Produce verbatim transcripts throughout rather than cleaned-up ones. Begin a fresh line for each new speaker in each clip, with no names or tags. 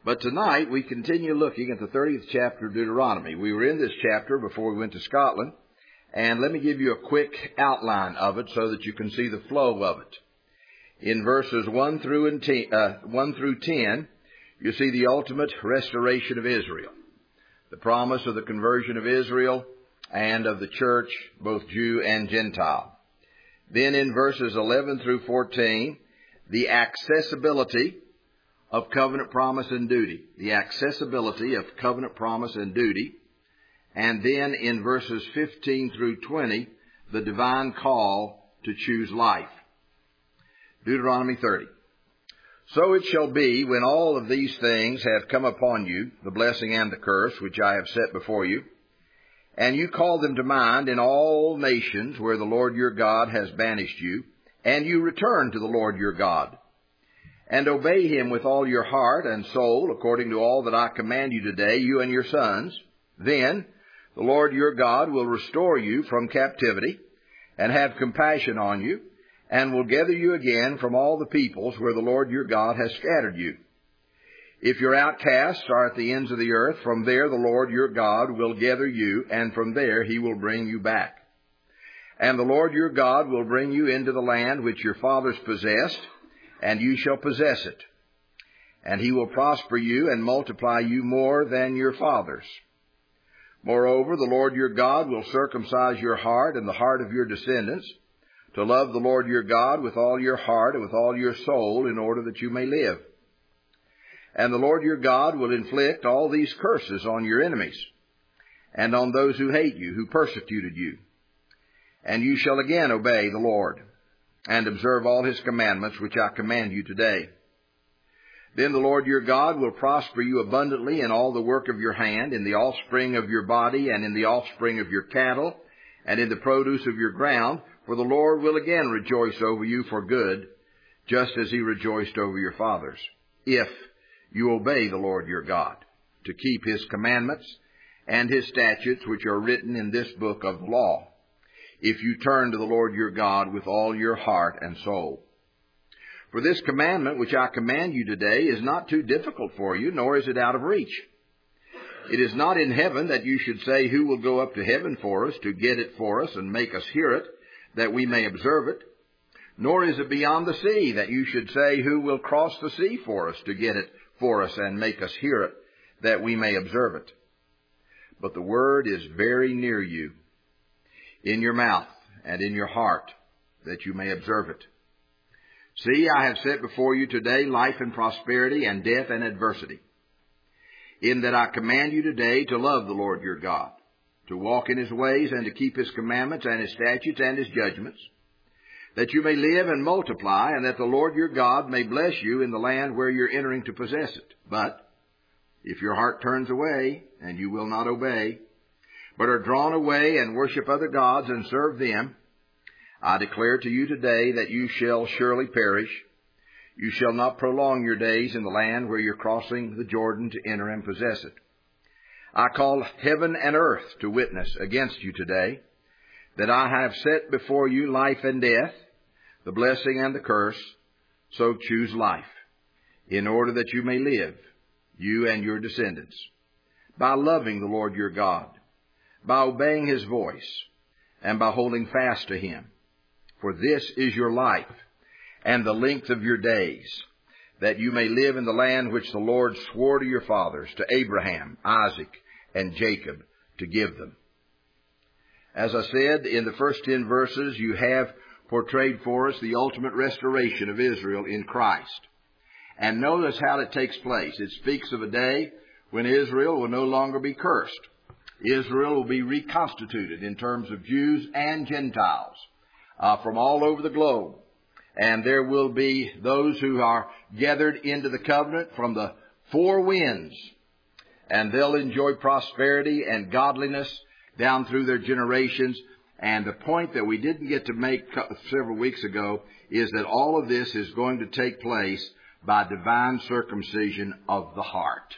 But tonight we continue looking at the thirtieth chapter of Deuteronomy. We were in this chapter before we went to Scotland, and let me give you a quick outline of it so that you can see the flow of it. In verses one through and ten, uh, one through ten, you see the ultimate restoration of Israel, the promise of the conversion of Israel and of the church, both Jew and Gentile. Then in verses eleven through fourteen, the accessibility of covenant promise and duty. The accessibility of covenant promise and duty. And then in verses fifteen through twenty, the divine call to choose life. Deuteronomy thirty. So it shall be when all of these things have come upon you, the blessing and the curse, which I have set before you, and you call them to mind in all nations where the Lord your God has banished you, and you return to the Lord your God, and obey him with all your heart and soul, according to all that I command you today, you and your sons, then the Lord your God will restore you from captivity, and have compassion on you, and will gather you again from all the peoples where the Lord your God has scattered you. If your outcasts are at the ends of the earth, from there the Lord your God will gather you, and from there he will bring you back. And the Lord your God will bring you into the land which your fathers possessed, and you shall possess it. And he will prosper you and multiply you more than your fathers. Moreover, the Lord your God will circumcise your heart and the heart of your descendants, to love the Lord your God with all your heart and with all your soul, in order that you may live. And the Lord your God will inflict all these curses on your enemies, and on those who hate you, who persecuted you. And you shall again obey the Lord, and observe all his commandments, which I command you today. Then the Lord your God will prosper you abundantly in all the work of your hand, in the offspring of your body, and in the offspring of your cattle, and in the produce of your ground, for the Lord will again rejoice over you for good, just as he rejoiced over your fathers, if you obey the Lord your God, to keep his commandments and his statutes, which are written in this book of the law, if you turn to the Lord your God with all your heart and soul. For this commandment which I command you today is not too difficult for you, nor is it out of reach. It is not in heaven that you should say, who will go up to heaven for us, to get it for us and make us hear it, that we may observe it. Nor is it beyond the sea that you should say, who will cross the sea for us, to get it for us and make us hear it, that we may observe it. But the word is very near you, in your mouth and in your heart, that you may observe it. See, I have set before you today life and prosperity, and death and adversity. In that I command you today to love the Lord your God, to walk in his ways, and to keep his commandments and his statutes and his judgments, that you may live and multiply, and that the Lord your God may bless you in the land where you're entering to possess it. But if your heart turns away, and you will not obey, but are drawn away and worship other gods and serve them, I declare to you today that you shall surely perish. You shall not prolong your days in the land where you're crossing the Jordan to enter and possess it. I call heaven and earth to witness against you today, that I have set before you life and death, the blessing and the curse. So choose life, in order that you may live, you and your descendants, by loving the Lord your God, by obeying his voice, and by holding fast to him. For this is your life, and the length of your days, that you may live in the land which the Lord swore to your fathers, to Abraham, Isaac, and Jacob, to give them. As I said, in the first ten verses, you have portrayed for us the ultimate restoration of Israel in Christ. And notice how it takes place. It speaks of a day when Israel will no longer be cursed. Israel will be reconstituted in terms of Jews and Gentiles uh, from all over the globe. And there will be those who are gathered into the covenant from the four winds. And they'll enjoy prosperity and godliness down through their generations. And the point that we didn't get to make several weeks ago is that all of this is going to take place by divine circumcision of the heart.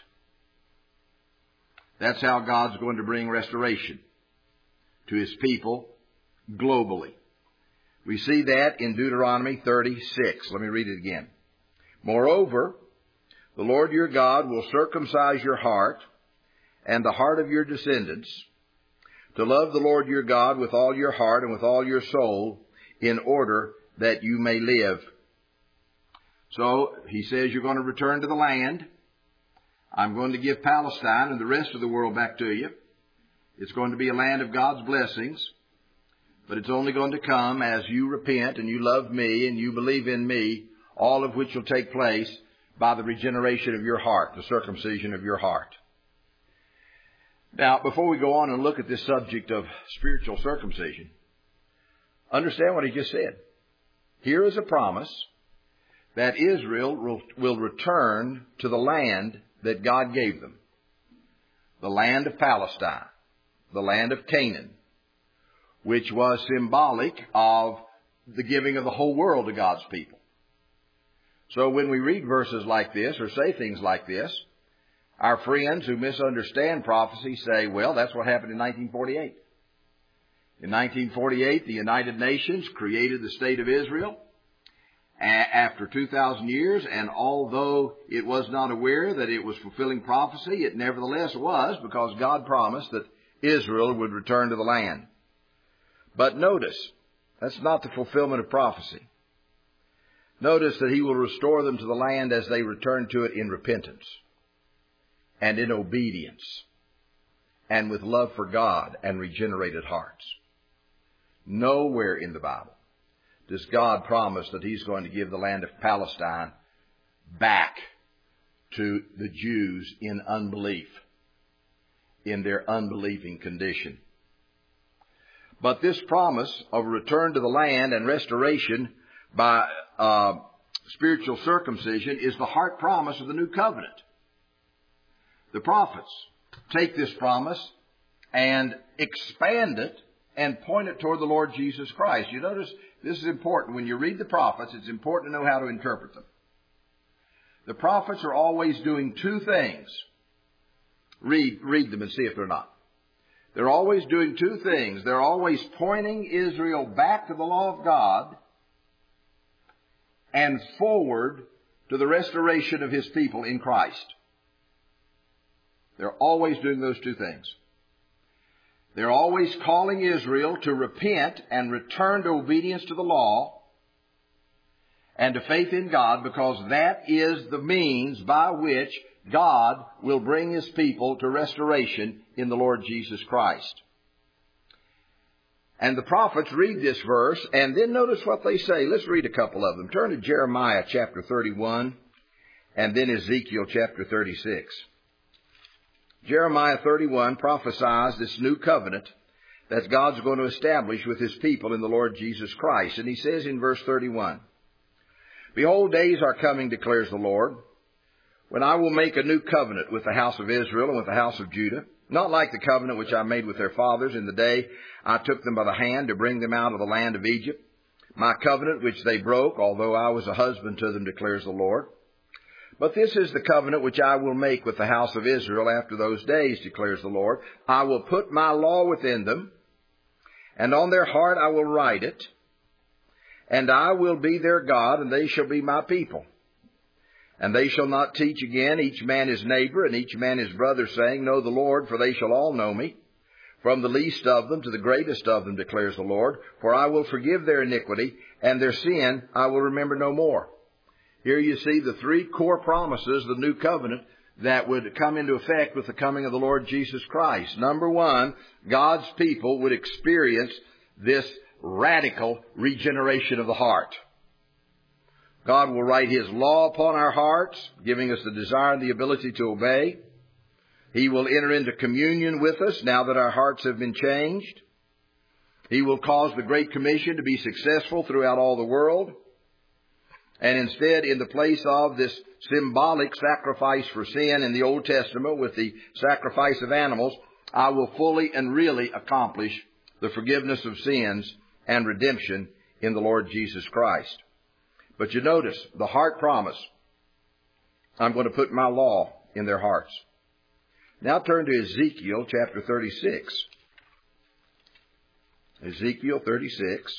That's how God's going to bring restoration to his people globally. We see that in Deuteronomy thirty-six. Let me read it again. Moreover, the Lord your God will circumcise your heart and the heart of your descendants, to love the Lord your God with all your heart and with all your soul, in order that you may live. So he says you're going to return to the land. I'm going to give Palestine and the rest of the world back to you. It's going to be a land of God's blessings, but it's only going to come as you repent and you love me and you believe in me, all of which will take place by the regeneration of your heart, the circumcision of your heart. Now, before we go on and look at this subject of spiritual circumcision, understand what he just said. Here is a promise that Israel will, will return to the land that God gave them, the land of Palestine, the land of Canaan, which was symbolic of the giving of the whole world to God's people. So when we read verses like this or say things like this, our friends who misunderstand prophecy say, well, that's what happened in nineteen forty-eight. In nineteen forty-eight, the United Nations created the State of Israel after two thousand years, and although it was not aware that it was fulfilling prophecy, it nevertheless was, because God promised that Israel would return to the land. But notice, that's not the fulfillment of prophecy. Notice that he will restore them to the land as they return to it in repentance and in obedience and with love for God and regenerated hearts. Nowhere in the Bible does God promise that he's going to give the land of Palestine back to the Jews in unbelief, in their unbelieving condition. But this promise of return to the land and restoration by uh, spiritual circumcision is the heart promise of the new covenant. The prophets take this promise and expand it and point it toward the Lord Jesus Christ. You notice this is important. When you read the prophets, it's important to know how to interpret them. The prophets are always doing two things. Read, read them and see if they're not. They're always doing two things. They're always pointing Israel back to the law of God and forward to the restoration of his people in Christ. They're always doing those two things. They're always calling Israel to repent and return to obedience to the law and to faith in God, because that is the means by which God will bring his people to restoration in the Lord Jesus Christ. And the prophets read this verse and then notice what they say. Let's read a couple of them. Turn to Jeremiah chapter thirty-one and then Ezekiel chapter thirty-six. Jeremiah thirty-one prophesies this new covenant that God's going to establish with his people in the Lord Jesus Christ. And he says in verse thirty-one, "Behold, days are coming, declares the Lord, when I will make a new covenant with the house of Israel and with the house of Judah, not like the covenant which I made with their fathers in the day I took them by the hand to bring them out of the land of Egypt, my covenant which they broke, although I was a husband to them, declares the Lord. But this is the covenant which I will make with the house of Israel after those days, declares the Lord. I will put my law within them, and on their heart I will write it, and I will be their God, and they shall be my people. And they shall not teach again each man his neighbor and each man his brother, saying, Know the Lord, for they shall all know me, from the least of them to the greatest of them, declares the Lord. For I will forgive their iniquity, and their sin I will remember no more." Here you see the three core promises of the new covenant that would come into effect with the coming of the Lord Jesus Christ. Number one, God's people would experience this radical regeneration of the heart. God will write his law upon our hearts, giving us the desire and the ability to obey. He will enter into communion with us now that our hearts have been changed. He will cause the Great Commission to be successful throughout all the world. And instead, in the place of this symbolic sacrifice for sin in the Old Testament with the sacrifice of animals, I will fully and really accomplish the forgiveness of sins and redemption in the Lord Jesus Christ. But you notice the heart promise. I'm going to put my law in their hearts. Now turn to Ezekiel chapter thirty-six. Ezekiel thirty-six.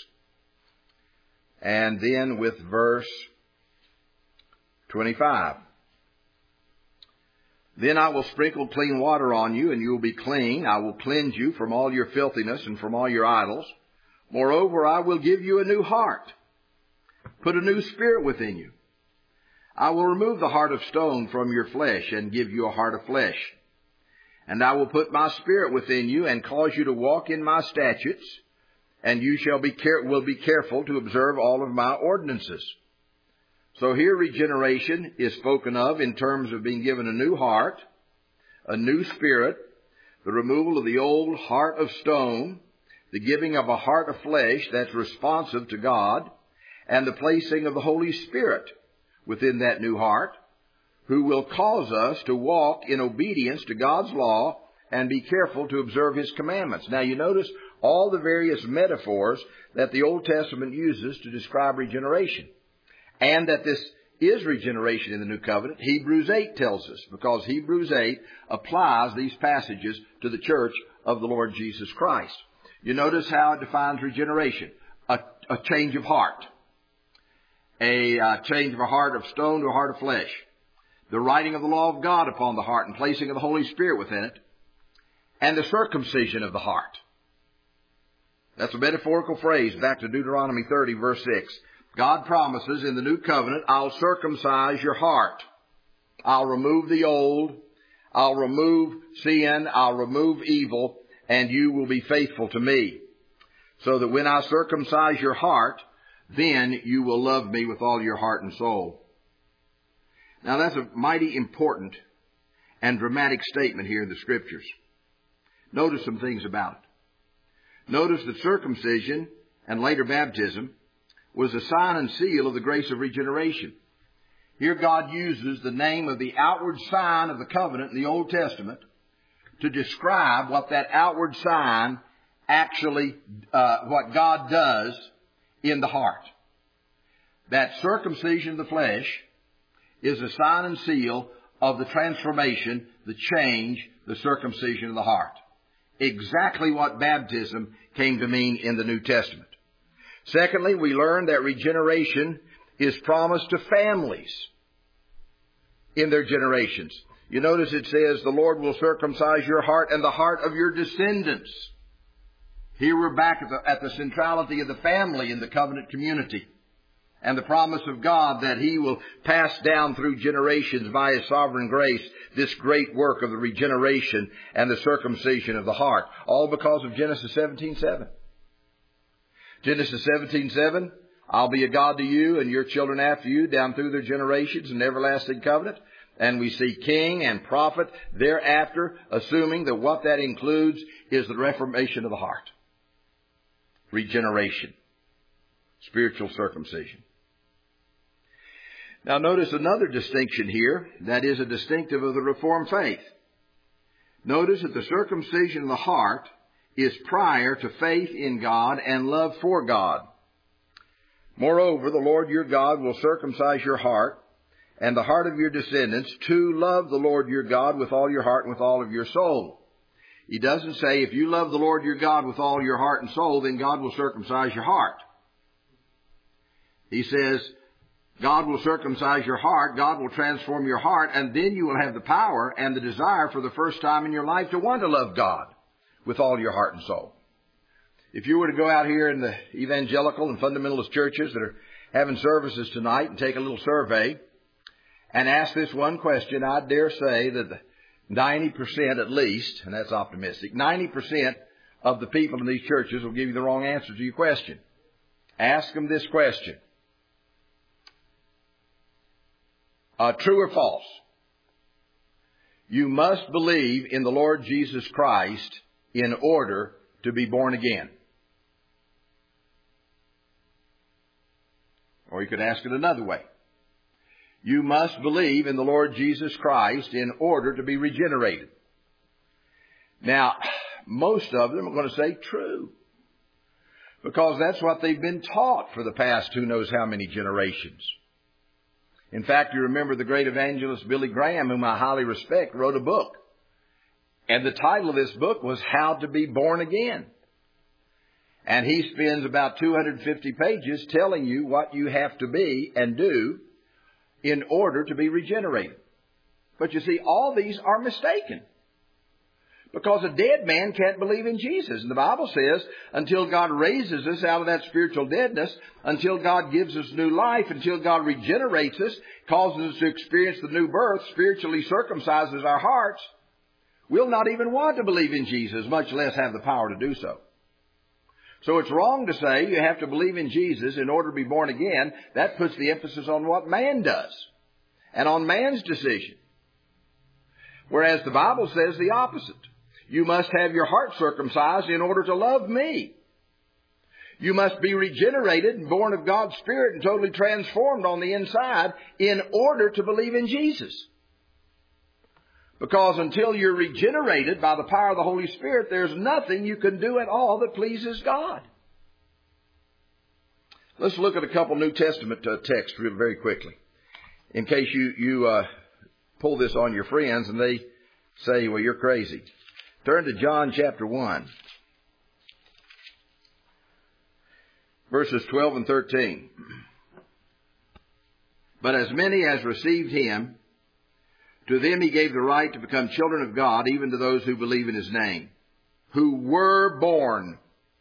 And then with verse twenty-five. Then I will sprinkle clean water on you, and you will be clean. I will cleanse you from all your filthiness and from all your idols. Moreover, I will give you a new heart, put a new spirit within you. I will remove the heart of stone from your flesh and give you a heart of flesh. And I will put my spirit within you and cause you to walk in my statutes, and you shall be care- will be careful to observe all of my ordinances. So here regeneration is spoken of in terms of being given a new heart, a new spirit, the removal of the old heart of stone, the giving of a heart of flesh that's responsive to God, and the placing of the Holy Spirit within that new heart, who will cause us to walk in obedience to God's law and be careful to observe His commandments. Now you notice all the various metaphors that the Old Testament uses to describe regeneration. And that this is regeneration in the New Covenant, Hebrews eight tells us, because Hebrews eight applies these passages to the church of the Lord Jesus Christ. You notice how it defines regeneration. A, a change of heart. A uh, change of a heart of stone to a heart of flesh. The writing of the law of God upon the heart and placing of the Holy Spirit within it. And the circumcision of the heart. That's a metaphorical phrase back to Deuteronomy thirty, verse six. God promises in the new covenant, I'll circumcise your heart. I'll remove the old. I'll remove sin. I'll remove evil. And you will be faithful to me. So that when I circumcise your heart, then you will love me with all your heart and soul. Now that's a mighty important and dramatic statement here in the Scriptures. Notice some things about it. Notice that circumcision and later baptism was a sign and seal of the grace of regeneration. Here God uses the name of the outward sign of the covenant in the Old Testament to describe what that outward sign actually, uh, what God does in the heart. That circumcision of the flesh is a sign and seal of the transformation, the change, the circumcision of the heart. Exactly what baptism came to mean in the New Testament. Secondly, we learn that regeneration is promised to families in their generations. You notice it says, the Lord will circumcise your heart and the heart of your descendants. Here we're back at the, at the centrality of the family in the covenant community. And the promise of God that He will pass down through generations by His sovereign grace this great work of the regeneration and the circumcision of the heart. All because of Genesis seventeen seven. Genesis seventeen seven, I'll be a God to you and your children after you down through their generations in everlasting covenant. And we see king and prophet thereafter, assuming that what that includes is the reformation of the heart. Regeneration. Spiritual circumcision. Now notice another distinction here that is a distinctive of the Reformed faith. Notice that the circumcision of the heart is prior to faith in God and love for God. Moreover, the Lord your God will circumcise your heart and the heart of your descendants to love the Lord your God with all your heart and with all of your soul. He doesn't say if you love the Lord your God with all your heart and soul, then God will circumcise your heart. He says God will circumcise your heart, God will transform your heart, and then you will have the power and the desire for the first time in your life to want to love God with all your heart and soul. If you were to go out here in the evangelical and fundamentalist churches that are having services tonight and take a little survey and ask this one question, I dare say that ninety percent at least, and that's optimistic, ninety percent of the people in these churches will give you the wrong answer to your question. Ask them this question. Uh, true or false? You must believe in the Lord Jesus Christ in order to be born again. Or you could ask it another way. You must believe in the Lord Jesus Christ in order to be regenerated. Now, most of them are going to say true. Because that's what they've been taught for the past who knows how many generations. In fact, you remember the great evangelist Billy Graham, whom I highly respect, wrote a book. And the title of this book was How to Be Born Again. And he spends about two hundred fifty pages telling you what you have to be and do in order to be regenerated. But you see, all these are mistaken. Because a dead man can't believe in Jesus. And the Bible says, until God raises us out of that spiritual deadness, until God gives us new life, until God regenerates us, causes us to experience the new birth, spiritually circumcises our hearts, we'll not even want to believe in Jesus, much less have the power to do so. So it's wrong to say you have to believe in Jesus in order to be born again. That puts the emphasis on what man does and on man's decision. Whereas the Bible says the opposite. You must have your heart circumcised in order to love me. You must be regenerated and born of God's Spirit and totally transformed on the inside in order to believe in Jesus. Because until you're regenerated by the power of the Holy Spirit, there's nothing you can do at all that pleases God. Let's look at a couple New Testament uh, texts real very quickly. In case you, you uh, pull this on your friends and they say, well, you're crazy. Turn to John chapter one, verses twelve and thirteen. But as many as received him, to them he gave the right to become children of God, even to those who believe in his name, who were born,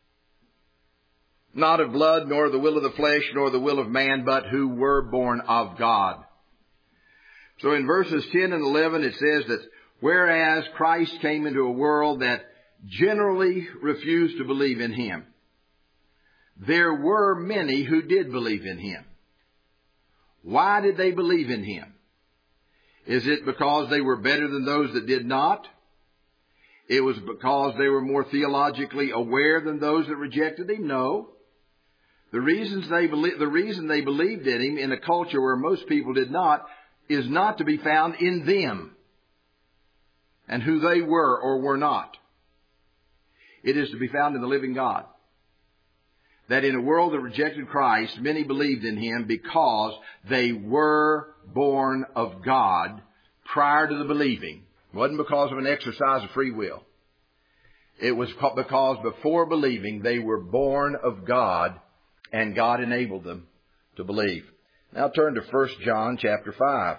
not of blood, nor the will of the flesh, nor the will of man, but who were born of God. So in verses ten and eleven it says that whereas Christ came into a world that generally refused to believe in him, there were many who did believe in him. Why did they believe in him? Is it because they were better than those that did not? It was because they were more theologically aware than those that rejected him? No. The reasons they belie- the reason they believed in him in a culture where most people did not is not to be found in them and who they were or were not. It is to be found in the living God. That in a world that rejected Christ, many believed in him because they were born of God prior to the believing. It wasn't because of an exercise of free will. It was because before believing, they were born of God, and God enabled them to believe. Now turn to First John chapter five.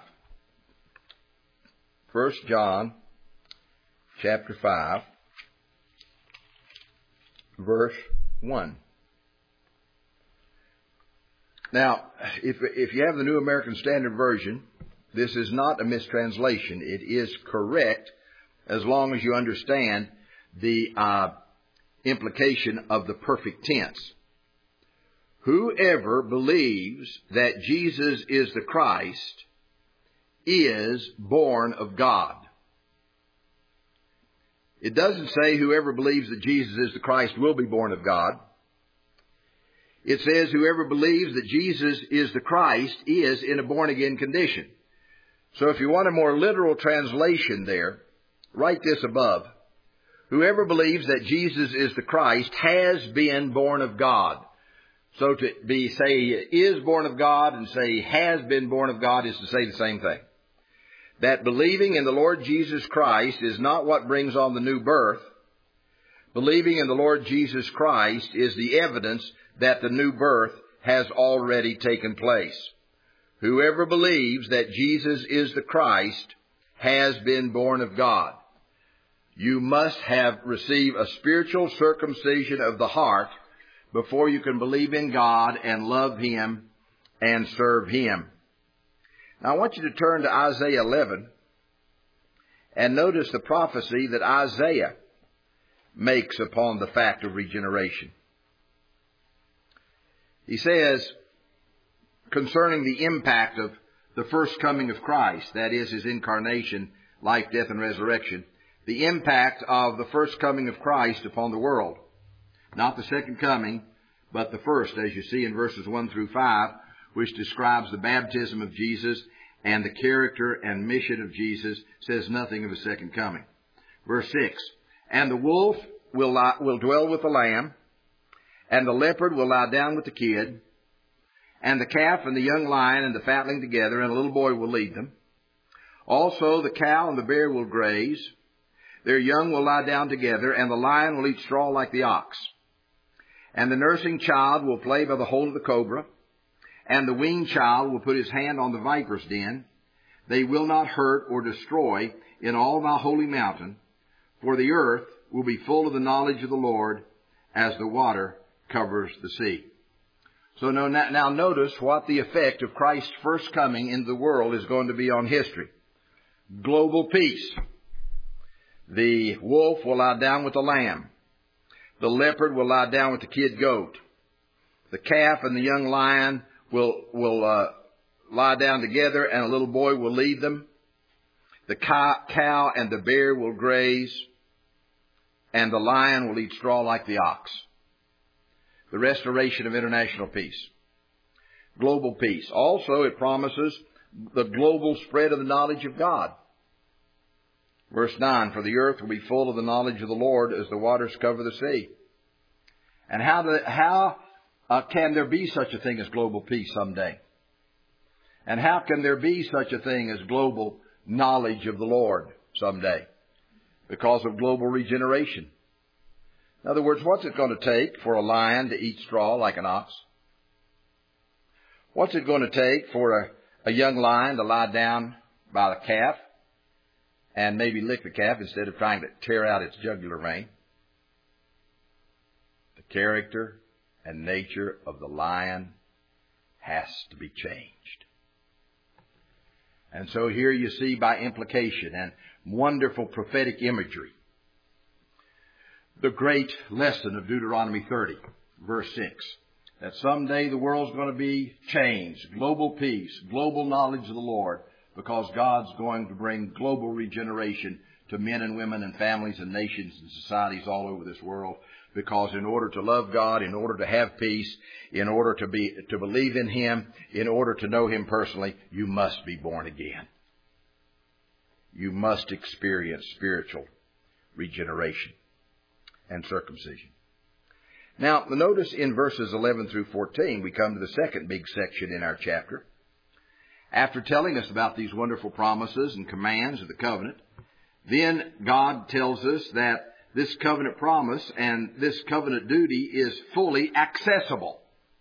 First John chapter five, verse one. Now, if, if you have the New American Standard Version, this is not a mistranslation. It is correct as long as you understand the uh, implication of the perfect tense. Whoever believes that Jesus is the Christ is born of God. It doesn't say whoever believes that Jesus is the Christ will be born of God. It says whoever believes that Jesus is the Christ is in a born-again condition. So if you want a more literal translation there, write this above. Whoever believes that Jesus is the Christ has been born of God. So to be say is born of God and say has been born of God is to say the same thing. That believing in the Lord Jesus Christ is not what brings on the new birth. Believing in the Lord Jesus Christ is the evidence that the new birth has already taken place. Whoever believes that Jesus is the Christ has been born of God. You must have received a spiritual circumcision of the heart before you can believe in God and love him and serve him. Now I want you to turn to Isaiah eleven and notice the prophecy that Isaiah makes upon the fact of regeneration. He says, concerning the impact of the first coming of Christ, that is his incarnation, life, death, and resurrection, the impact of the first coming of Christ upon the world. Not the second coming, but the first, as you see in verses one through five, which describes the baptism of Jesus and the character and mission of Jesus, says nothing of a second coming. Verse six, and the wolf will, lie, will dwell with the lamb, and the leopard will lie down with the kid, and the calf and the young lion and the fatling together, and a little boy will lead them. Also the cow and the bear will graze. Their young will lie down together, and the lion will eat straw like the ox. And the nursing child will play by the hole of the cobra, and the weaned child will put his hand on the viper's den. they will not hurt or destroy in all my holy mountain, for the earth will be full of the knowledge of the Lord as the water covers the sea. So now, now notice what the effect of Christ's first coming into the world is going to be on history. Global peace. The wolf will lie down with the lamb. The leopard will lie down with the kid goat. The calf and the young lion will, will uh, lie down together, and a little boy will lead them. The cow and the bear will graze, and the lion will eat straw like the ox. The restoration of international peace. Global peace. Also, it promises the global spread of the knowledge of God. Verse nine, for the earth will be full of the knowledge of the Lord as the waters cover the sea. And how, do, how uh, can there be such a thing as global peace someday? And how can there be such a thing as global knowledge of the Lord someday? Because of global regeneration. In other words, what's it going to take for a lion to eat straw like an ox? What's it going to take for a, a young lion to lie down by the calf and maybe lick the calf instead of trying to tear out its jugular vein? The character and nature of the lion has to be changed. And so here you see by implication and wonderful prophetic imagery the great lesson of Deuteronomy thirty, verse six, that someday the world's going to be changed, global peace, global knowledge of the Lord, because God's going to bring global regeneration to men and women and families and nations and societies all over this world. Because in order to love God, in order to have peace, in order to be to believe in Him, in order to know Him personally, you must be born again. You must experience spiritual regeneration and circumcision. Now, notice in verses eleven through fourteen, we come to the second big section in our chapter. After telling us about these wonderful promises and commands of the covenant, then God tells us that this covenant promise and this covenant duty is fully accessible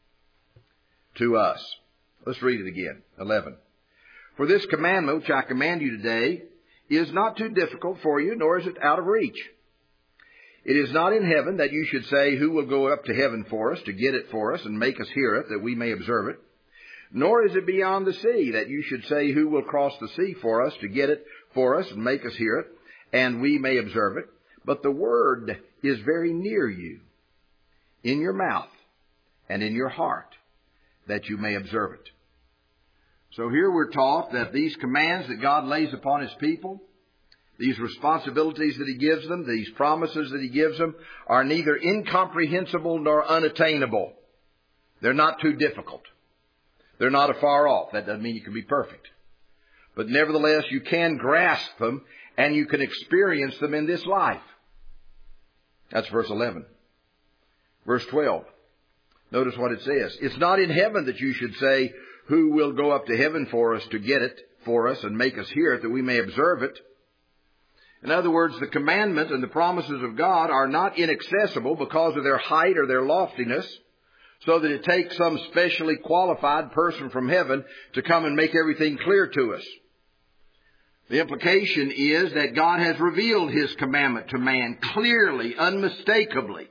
to us. Let's read it again. eleven. For this commandment which I command you today is not too difficult for you, nor is it out of reach. It is not in heaven that you should say, who will go up to heaven for us to get it for us and make us hear it, that we may observe it? Nor is it beyond the sea that you should say, who will cross the sea for us to get it for us and make us hear it, and we may observe it? But the word is very near you, in your mouth and in your heart, that you may observe it. So here we're taught that these commands that God lays upon His people, these responsibilities that He gives them, these promises that He gives them, are neither incomprehensible nor unattainable. They're not too difficult. They're not afar off. That doesn't mean you can be perfect. But nevertheless, you can grasp them and you can experience them in this life. That's verse eleven. Verse twelve. Notice what it says. It's not in heaven that you should say, who will go up to heaven for us to get it for us and make us hear it, that we may observe it? In other words, the commandment and the promises of God are not inaccessible because of their height or their loftiness, so that it takes some specially qualified person from heaven to come and make everything clear to us. The implication is that God has revealed His commandment to man clearly, unmistakably,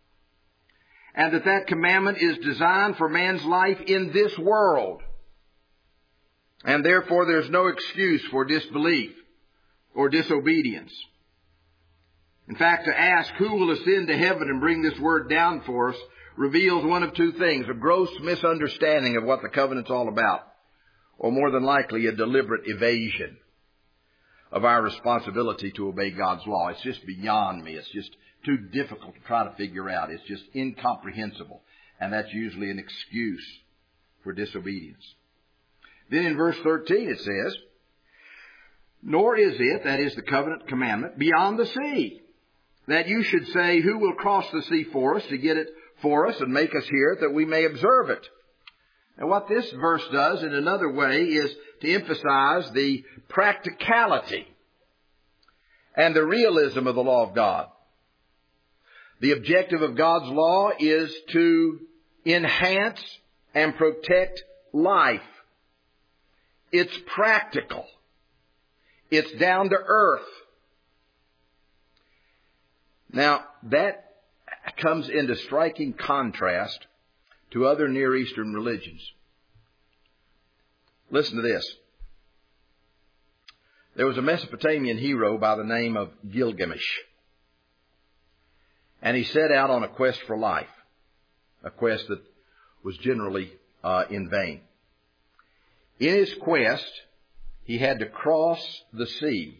and that that commandment is designed for man's life in this world. And therefore there's no excuse for disbelief or disobedience. In fact, to ask who will ascend to heaven and bring this word down for us reveals one of two things: a gross misunderstanding of what the covenant's all about, or more than likely a deliberate evasion of our responsibility to obey God's law. It's just beyond me. It's just too difficult to try to figure out. It's just incomprehensible. And that's usually an excuse for disobedience. Then in verse thirteen it says, nor is it, that is the covenant commandment, beyond the sea, that you should say, who will cross the sea for us to get it for us and make us hear it, that we may observe it? And what this verse does in another way is to emphasize the practicality and the realism of the law of God. The objective of God's law is to enhance and protect life. It's practical. It's down to earth. Now, that comes into striking contrast to other Near Eastern religions. Listen to this. There was a Mesopotamian hero by the name of Gilgamesh. And he set out on a quest for life, a quest that was generally uh, in vain. In his quest, he had to cross the sea,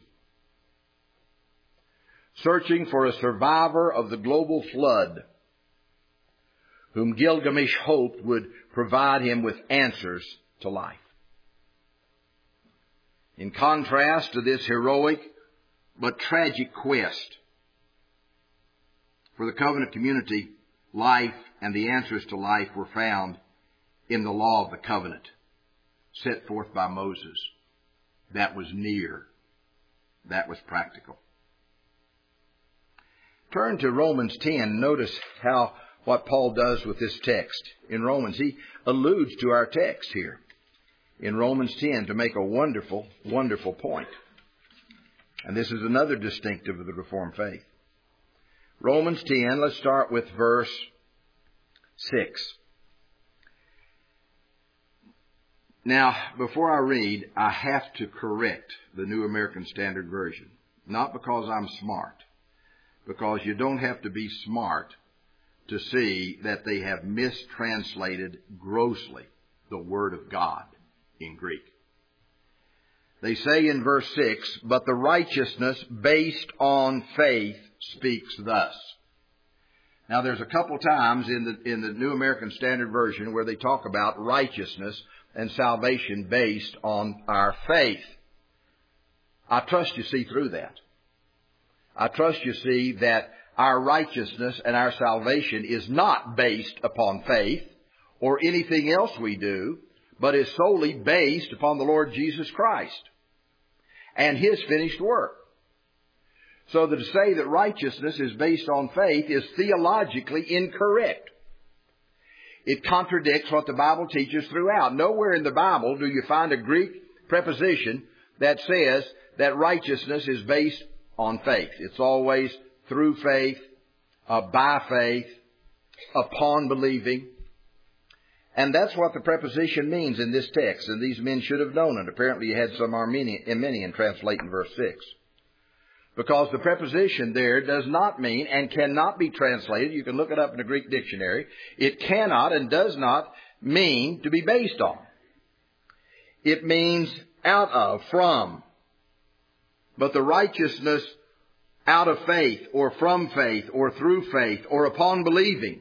searching for a survivor of the global flood, whom Gilgamesh hoped would provide him with answers to life. In contrast to this heroic but tragic quest for the covenant community, life and the answers to life were found in the law of the covenant set forth by Moses. That was near. That was practical. Turn to Romans ten. Notice how what Paul does with this text. In Romans, he alludes to our text here in Romans ten to make a wonderful, wonderful point. And this is another distinctive of the Reformed faith. Romans ten, let's start with verse six. Now, before I read, I have to correct the New American Standard Version. Not because I'm smart, because you don't have to be smart to see that they have mistranslated grossly the Word of God in Greek. They say in verse six, but the righteousness based on faith speaks thus. Now there's a couple times in the, in the New American Standard Version where they talk about righteousness and salvation based on our faith. I trust you see through that. I trust you see that our righteousness and our salvation is not based upon faith or anything else we do, but is solely based upon the Lord Jesus Christ and His finished work. So that to say that righteousness is based on faith is theologically incorrect. It contradicts what the Bible teaches throughout. Nowhere in the Bible do you find a Greek preposition that says that righteousness is based on faith. It's always through faith, uh, by faith, upon believing. And that's what the preposition means in this text. And these men should have known it. Apparently you had some Armenian, Armenian translate in verse six. Because the preposition there does not mean and cannot be translated. You can look it up in the Greek dictionary. It cannot and does not mean to be based on. It means out of, from. But the righteousness out of faith or from faith or through faith or upon believing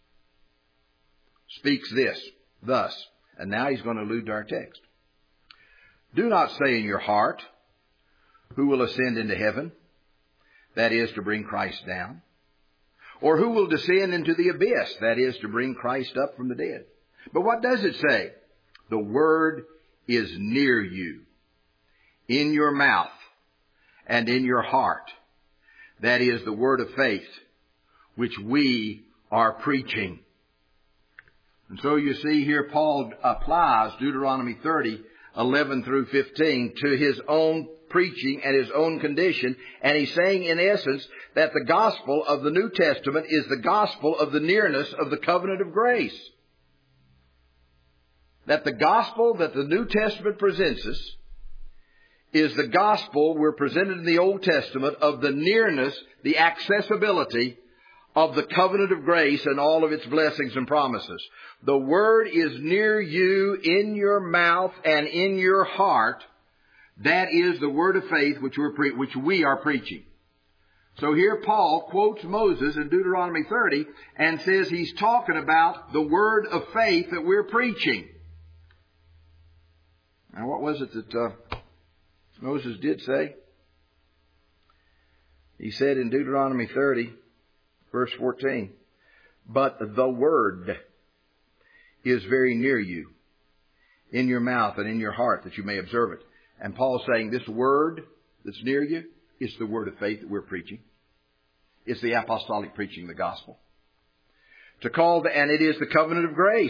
speaks this, thus. And now he's going to allude to our text. Do not say in your heart, who will ascend into heaven? That is, to bring Christ down. Or who will descend into the abyss? That is, to bring Christ up from the dead. But what does it say? The word is near you, in your mouth and in your heart. That is the word of faith, which we are preaching. And so you see here Paul applies Deuteronomy thirty, eleven through fifteen to his own preaching and his own condition. And he's saying in essence that the gospel of the New Testament is the gospel of the nearness of the covenant of grace. That the gospel that the New Testament presents us is the gospel we're presented in the Old Testament of the nearness, the accessibility of the covenant of grace and all of its blessings and promises. The word is near you, in your mouth and in your heart. That is the word of faith which we're pre- which we are preaching. So here Paul quotes Moses in Deuteronomy thirty and says he's talking about the word of faith that we're preaching. Now what was it that uh, Moses did say? He said in Deuteronomy thirty, verse fourteen, but the word is very near you, in your mouth and in your heart, that you may observe it. And Paul's saying this word that's near you is the word of faith that we're preaching. It's the apostolic preaching of the gospel. To call the, and it is the covenant of grace.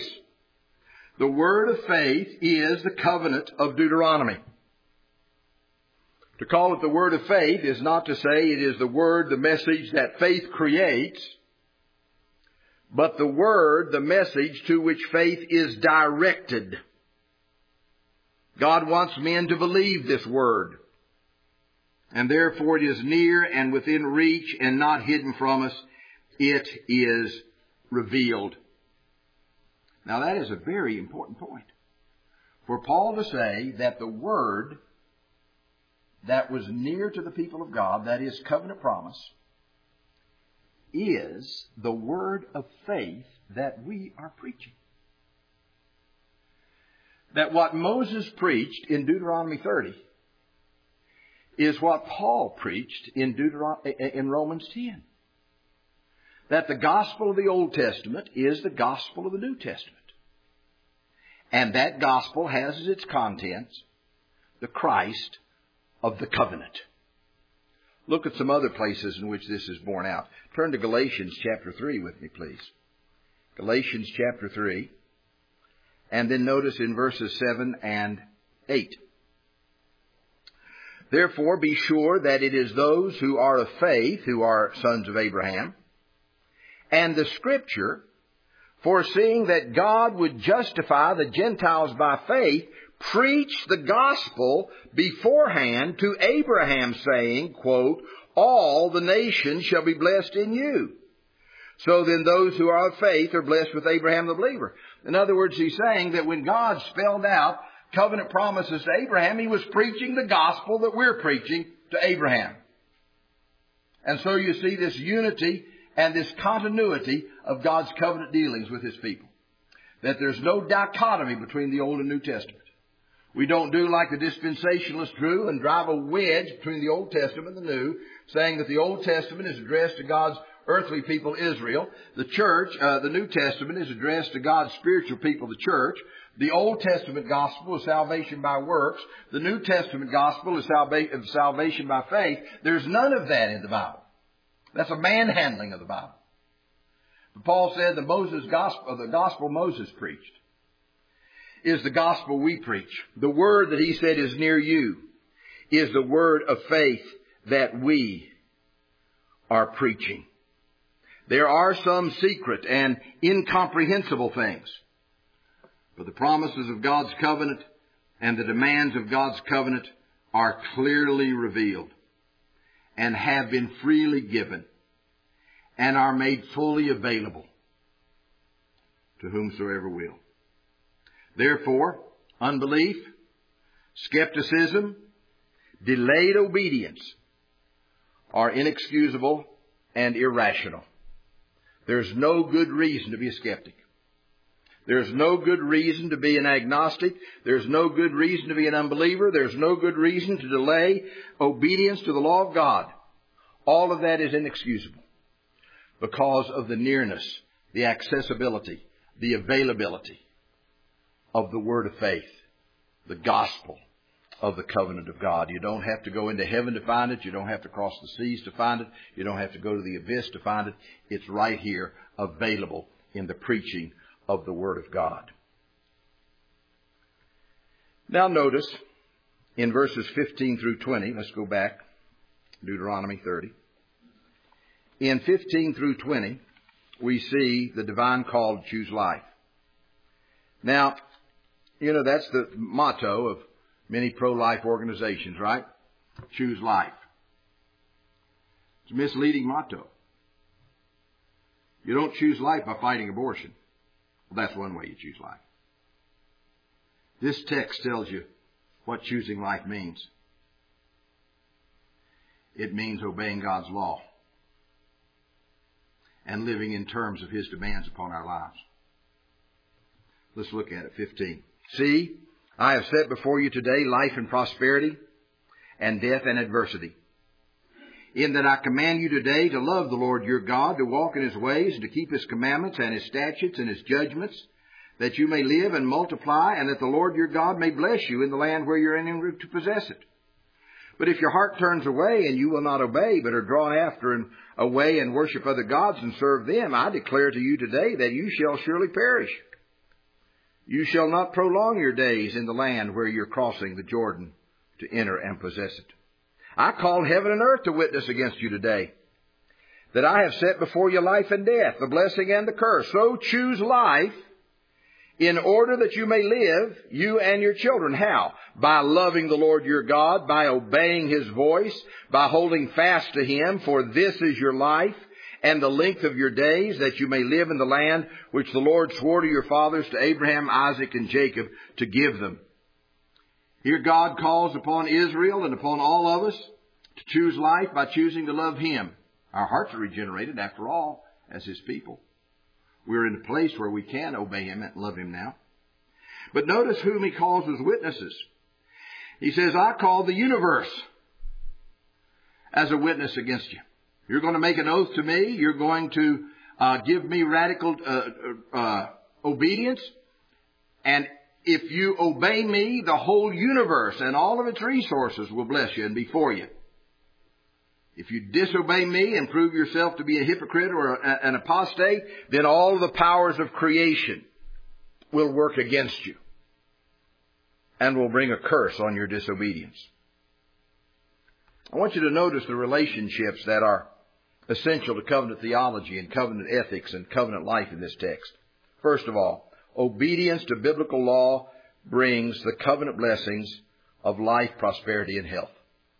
The word of faith is the covenant of Deuteronomy. To call it the word of faith is not to say it is the word, the message that faith creates, but the word, the message to which faith is directed. God wants men to believe this word. And therefore it is near and within reach and not hidden from us. It is revealed. Now that is a very important point. For Paul to say that the word that was near to the people of God, that is covenant promise, is the word of faith that we are preaching. That what Moses preached in Deuteronomy thirty is what Paul preached in Deuteron- in Romans ten. That the gospel of the Old Testament is the gospel of the New Testament. And that gospel has as its contents the Christ of the covenant. Look at some other places in which this is borne out. Turn to Galatians chapter three with me, please. Galatians chapter three. And then notice in verses seven and eight. Therefore, be sure that it is those who are of faith who are sons of Abraham. And the Scripture, foreseeing that God would justify the Gentiles by faith, preached the gospel beforehand to Abraham, saying, quote, all the nations shall be blessed in you. So then those who are of faith are blessed with Abraham the believer. In other words, he's saying that when God spelled out covenant promises to Abraham, He was preaching the gospel that we're preaching to Abraham. And so you see this unity and this continuity of God's covenant dealings with His people. That there's no dichotomy between the Old and New Testament. We don't do like the dispensationalists drew and drive a wedge between the Old Testament and the New, saying that the Old Testament is addressed to God's earthly people, Israel. The church, uh, the New Testament is addressed to God's spiritual people, the church. The Old Testament gospel is salvation by works. The New Testament gospel is salva- salvation by faith. There's none of that in the Bible. That's a manhandling of the Bible. But Paul said the Moses gospel, the gospel Moses preached is the gospel we preach. The word that he said is near you is the word of faith that we are preaching. There are some secret and incomprehensible things, but the promises of God's covenant and the demands of God's covenant are clearly revealed and have been freely given and are made fully available to whomsoever will. Therefore, unbelief, skepticism, delayed obedience are inexcusable and irrational. There's no good reason to be a skeptic. There's no good reason to be an agnostic. There's no good reason to be an unbeliever. There's no good reason to delay obedience to the law of God. All of that is inexcusable because of the nearness, the accessibility, the availability of the word of faith, the gospel of the covenant of God. You don't have to go into heaven to find it. You don't have to cross the seas to find it. You don't have to go to the abyss to find it. It's right here, available in the preaching of the Word of God. Now notice in verses fifteen through twenty, let's go back, Deuteronomy thirty. In fifteen through twenty, we see the divine call to choose life. Now, you know, that's the motto of many pro-life organizations, right? Choose life. It's a misleading motto. You don't choose life by fighting abortion. Well, that's one way you choose life. This text tells you what choosing life means. It means obeying God's law and living in terms of His demands upon our lives. Let's look at it. fifteen. See, I have set before you today life and prosperity, and death and adversity. In that I command you today to love the Lord your God, to walk in His ways, and to keep His commandments and His statutes and His judgments, that you may live and multiply, and that the Lord your God may bless you in the land where you're entering to possess it. But if your heart turns away and you will not obey, but are drawn after and away and worship other gods and serve them, I declare to you today that you shall surely perish. You shall not prolong your days in the land where you're crossing the Jordan to enter and possess it. I call heaven and earth to witness against you today, that I have set before you life and death, the blessing and the curse. So choose life, in order that you may live, you and your children. How? By loving the Lord your God, by obeying His voice, by holding fast to Him, for this is your life and the length of your days, that you may live in the land which the Lord swore to your fathers, to Abraham, Isaac, and Jacob, to give them. Here God calls upon Israel and upon all of us to choose life by choosing to love Him. Our hearts are regenerated, after all, as His people. We're in a place where we can obey Him and love Him now. But notice whom He calls as witnesses. He says, I call the universe as a witness against you. You're going to make an oath to me. You're going to uh, give me radical uh, uh, obedience. And if you obey me, the whole universe and all of its resources will bless you and be for you. If you disobey me and prove yourself to be a hypocrite or a, an apostate, then all of the powers of creation will work against you and will bring a curse on your disobedience. I want you to notice the relationships that are essential to covenant theology and covenant ethics and covenant life in this text. First of all, obedience to biblical law brings the covenant blessings of life, prosperity, and health.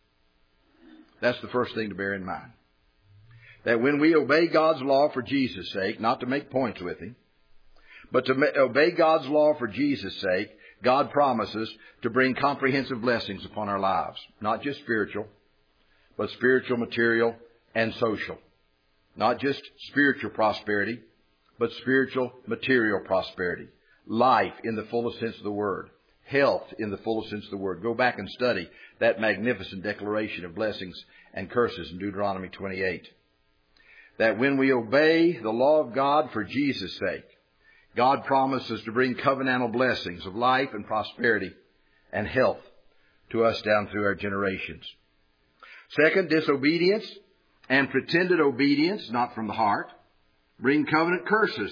That's the first thing to bear in mind. That when we obey God's law for Jesus' sake, not to make points with Him, but to obey God's law for Jesus' sake, God promises to bring comprehensive blessings upon our lives. Not just spiritual, but spiritual, material, and social. Not just spiritual prosperity, but spiritual, material prosperity. Life in the fullest sense of the word. Health in the fullest sense of the word. Go back and study that magnificent declaration of blessings and curses in Deuteronomy twenty-eight. That when we obey the law of God for Jesus' sake, God promises to bring covenantal blessings of life and prosperity and health to us down through our generations. Second, disobedience and pretended obedience, not from the heart, bring covenant curses,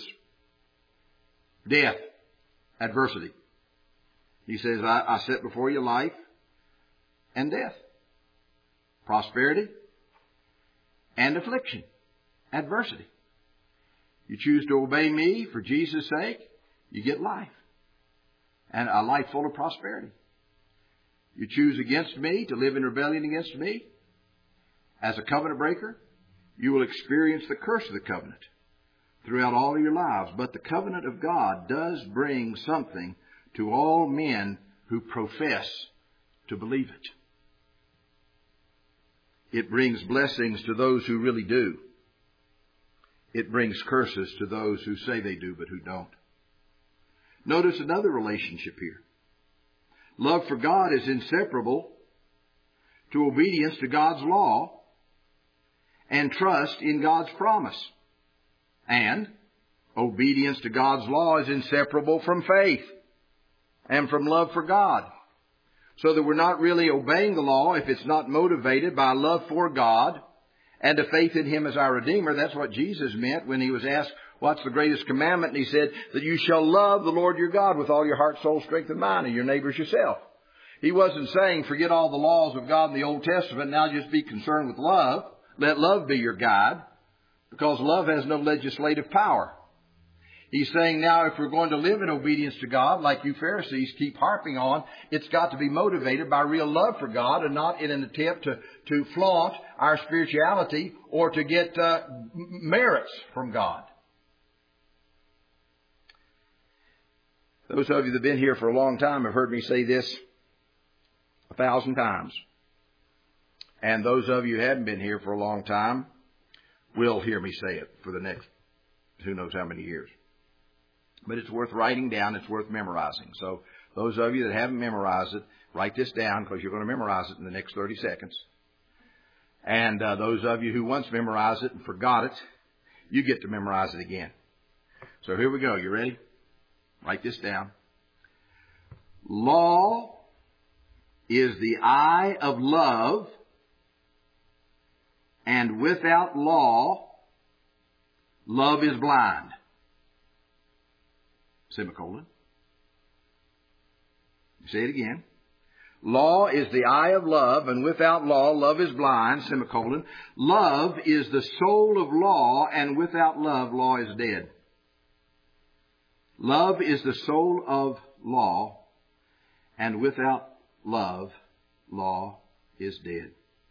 death, adversity. He says, I, I set before you life and death, prosperity and affliction, adversity. You choose to obey me for Jesus' sake, you get life, and a life full of prosperity. You choose against me, to live in rebellion against me, as a covenant breaker, you will experience the curse of the covenant throughout all of your lives. But the covenant of God does bring something to all men who profess to believe it. It brings blessings to those who really do. It brings curses to those who say they do but who don't. Notice another relationship here. Love for God is inseparable to obedience to God's law and trust in God's promise. And obedience to God's law is inseparable from faith and from love for God. So that we're not really obeying the law if it's not motivated by love for God and a faith in Him as our Redeemer. That's what Jesus meant when He was asked, what's the greatest commandment? And He said that you shall love the Lord your God with all your heart, soul, strength, and mind, and your neighbors yourself. He wasn't saying forget all the laws of God in the Old Testament, now just be concerned with love. Let love be your guide, because love has no legislative power. He's saying now if we're going to live in obedience to God, like you Pharisees keep harping on, it's got to be motivated by real love for God and not in an attempt to, to flaunt our spirituality or to get uh, merits from God. Those of you that have been here for a long time have heard me say this a thousand times. And those of you who haven't been here for a long time will hear me say it for the next who knows how many years. But it's worth writing down. It's worth memorizing. So those of you that haven't memorized it, write this down because you're going to memorize it in the next thirty seconds. And uh, those of you who once memorized it and forgot it, you get to memorize it again. So here we go. You ready? Write this down. Law is the eye of love, and without law, love is blind. Semicolon. Say it again. Law is the eye of love, and without law, love is blind, semicolon. Love is the soul of law, and without love, law is dead. Love is the soul of law, and without love, law is dead.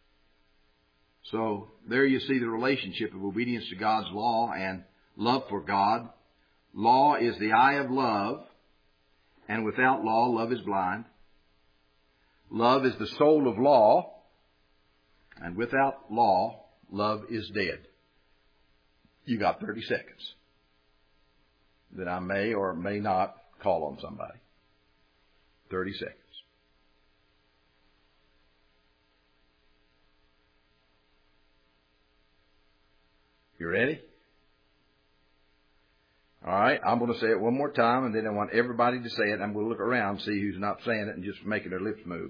So there you see the relationship of obedience to God's law and love for God. Law is the eye of love, and without law, love is blind. Love is the soul of law, and without law, love is dead. You got thirty seconds that I may or may not call on somebody. thirty seconds. You ready? All right, I'm going to say it one more time, and then I want everybody to say it. I'm going to look around, see who's not saying it, and just making their lips move.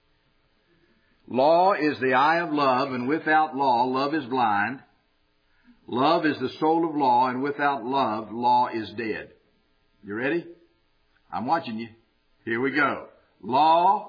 Law is the eye of love, and without law, love is blind. Love is the soul of law, and without love, law is dead. You ready? I'm watching you. Here we go. Law.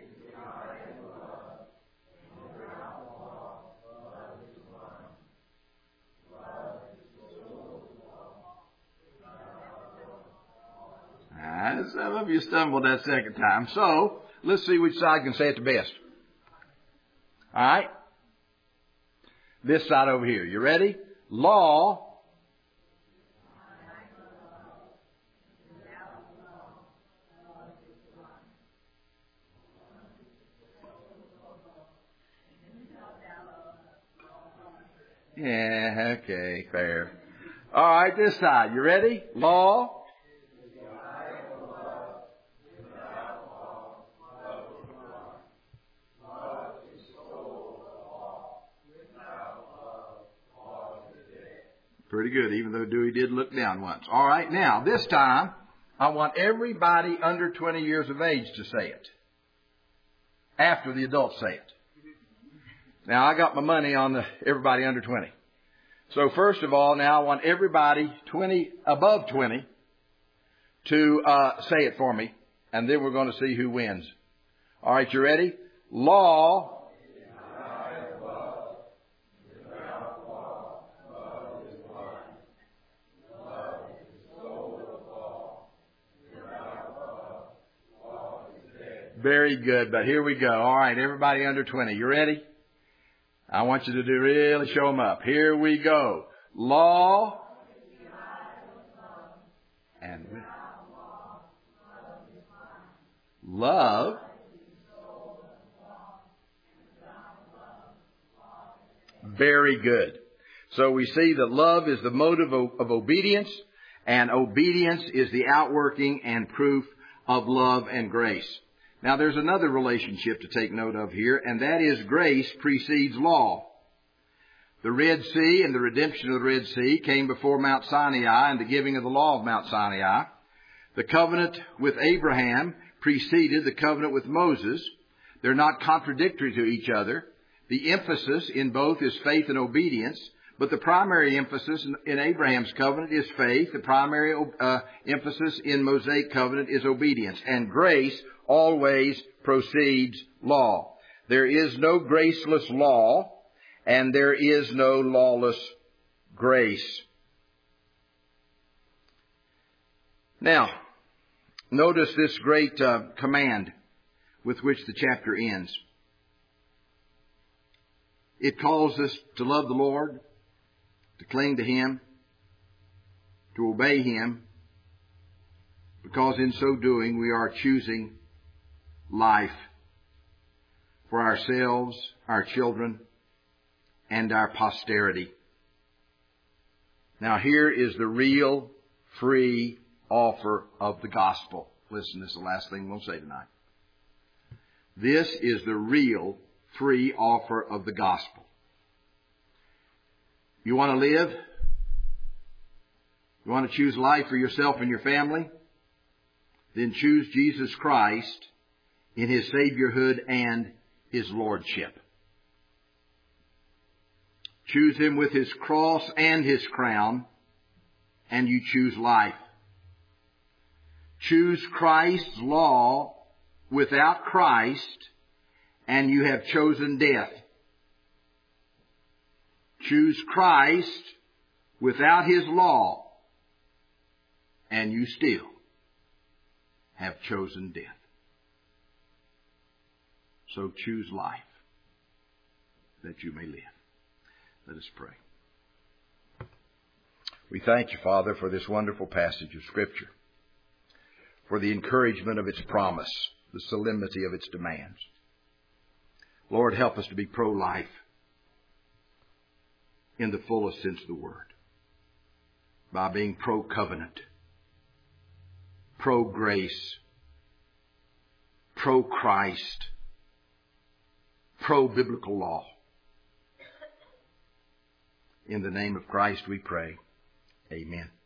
Ah, some of you stumbled that second time. So, let's see which side can say it the best. All right? This side over here. You ready? Law. Yeah, okay, fair. All right, this side. You ready? Law. Pretty good, even though Dewey did look down once. All right, now, this time, I want everybody under twenty years of age to say it. After the adults say it. Now, I got my money on the, everybody under twenty. So, first of all, now I want everybody twenty, above twenty to uh, say it for me. And then we're going to see who wins. All right, you ready? Law. Very good, but here we go. All right, everybody under twenty. You ready? I want you to do really show them up. Here we go. Law and with love. Very good. So we see that love is the motive of, of obedience, and obedience is the outworking and proof of love and grace. Now, there's another relationship to take note of here, and that is grace precedes law. The Red Sea and the redemption of the Red Sea came before Mount Sinai and the giving of the law of Mount Sinai. The covenant with Abraham preceded the covenant with Moses. They're not contradictory to each other. The emphasis in both is faith and obedience, but the primary emphasis in Abraham's covenant is faith. The primary uh, emphasis in Mosaic covenant is obedience. And grace always precedes law. There is no graceless law, and there is no lawless grace. Now, notice this great uh, command with which the chapter ends. It calls us to love the Lord, to cling to Him, to obey Him, because in so doing we are choosing life for ourselves, our children, and our posterity. Now here is the real free offer of the gospel. Listen, this is the last thing we'll say tonight. This is the real free offer of the gospel. You want to live? You want to choose life for yourself and your family? Then choose Jesus Christ in His Saviorhood and His Lordship. Choose Him with His cross and His crown, and you choose life. Choose Christ's law without Christ, and you have chosen death. Choose Christ without His law, and you still have chosen death. So choose life, that you may live. Let us pray. We thank you, Father, for this wonderful passage of Scripture, for the encouragement of its promise, the solemnity of its demands. Lord, help us to be pro-life in the fullest sense of the word, by being pro-covenant, pro-grace, pro-Christ, pro-biblical law. In the name of Christ we pray. Amen.